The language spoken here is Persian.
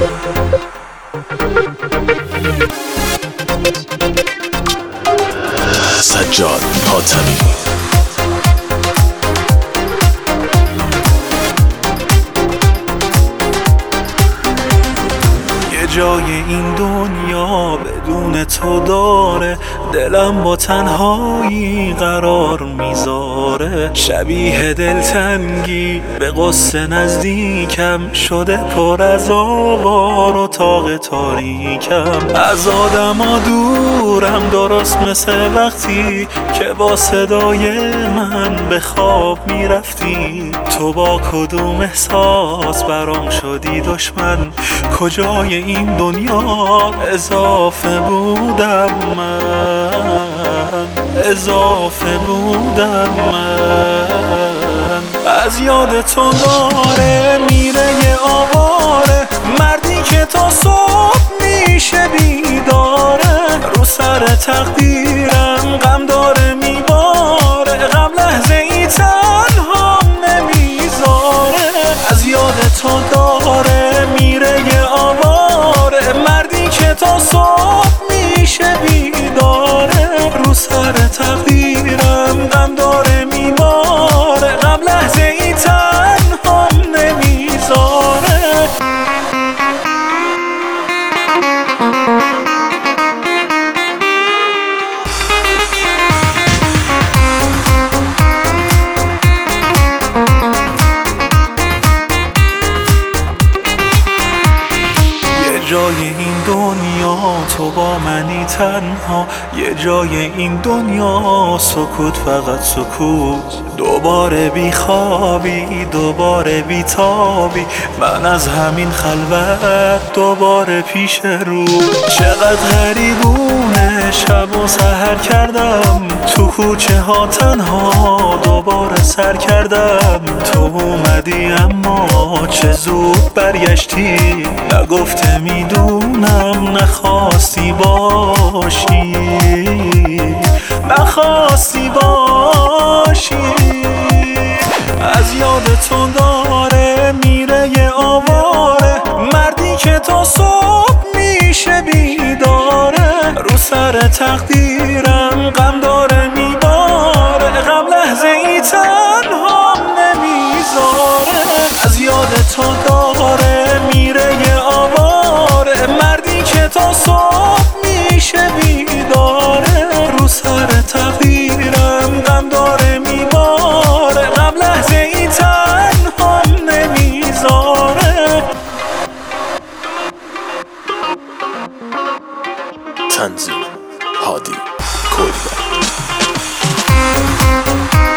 سجاد حاتمی. جای این دنیا بدون تو داره، دلم با تنهایی قرار میذاره. شبیه دلتنگی به قصه نزدیکم شده، پر از آوار و تاق تاریکم. از آدما دورم، درست مثل وقتی که با صدای من به خواب میرفتی. تو با کدوم احساس برام شدی دشمن؟ کجای این دنیا اضافه بودم من، اضافه بودم من. از یاد تو داره میره یه آواره، مردی که تا صبح میشه بیداره. رو سر تقدیرم غم داره میباره، غم لحظه ای تنها نمیذاره. از یاد تو داره میره یه آواره، مردی که تا صبح میشه بیداره. رو سر تقدیرم غم داره میباره، غم لحظه ای تنها نمیذاره. جای این دنیا تو با منی تنها، یه جای این دنیا سکوت، فقط سکوت. دوباره بی خوابی، دوباره بی تابی، من از همین خلوت دوباره پیش رو. چقدر غریبونه شب و سحر کردم، تو کوچه ها تنها دوباره سر کردم. تو اومدی اما چه زود برگشتی، نگفته میدونم نخواستی باشی، نخواستی باشی. از یاد تو داره میره یه آواره، مردی که تا صبح میشه بیداره. رو سر تقدیرم غم داره میباره، غم لحظه ای تنها نمیذاره. از یاد تو داره میره یه آواره، مردی که تا صبح میشه بیداره. رو سر تقدیرم غم داره میباره، غم لحظه ای تنها نمیذاره. تنظیم هادی کلبر.